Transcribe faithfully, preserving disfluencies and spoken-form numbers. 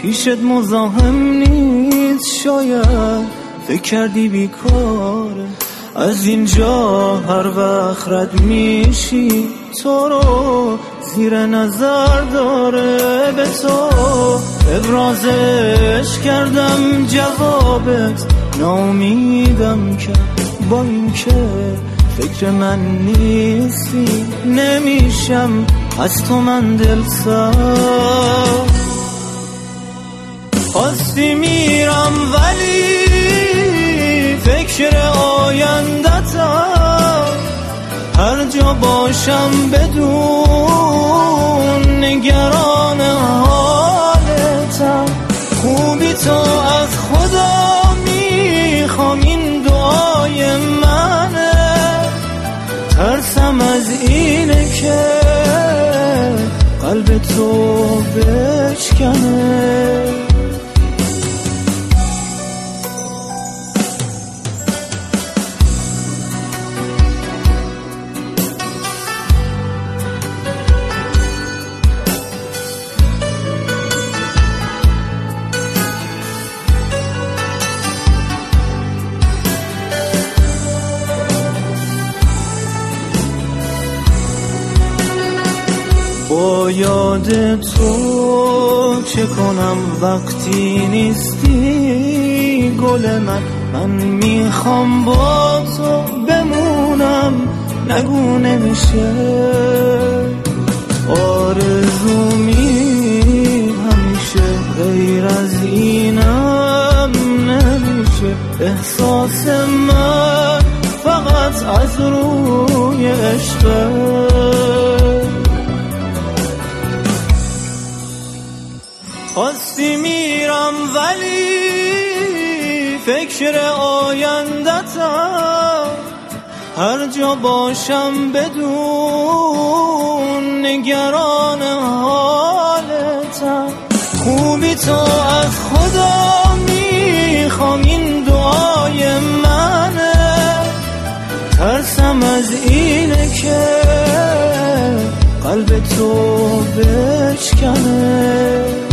پیشت مزاحم نیست، شاید فکر کردی بیکاره. از اینجا هر وقت رد میشی تو رو زیر نظر داره. به تو ابرازش کردم، جوابت ناامیدم کرد. با این که فکر من نیستی، نمیشم از تو من دل سر. خواستی میرم ولی فکر آیندتم، هر جا باشم بدون نگران حالتم. خوبی تو از خدا میخوام، این دعای منه. ترسم از اینه که قلب تو بشکنه. با یاد تو چه کنم وقتی نیستی گل من. من میخوام با تو بمونم، نگو نمیشه. آرزومی همیشه غیر از اینم نمیشه. احساس من فقط از روی عشقه. خواستی میرم ولی فکر آیندتم، هر جا باشم بدون نگران حالتم. خوبی تو از خدا میخوام، این دعای منه. ترسم از اینه که قلب تو بشکنه.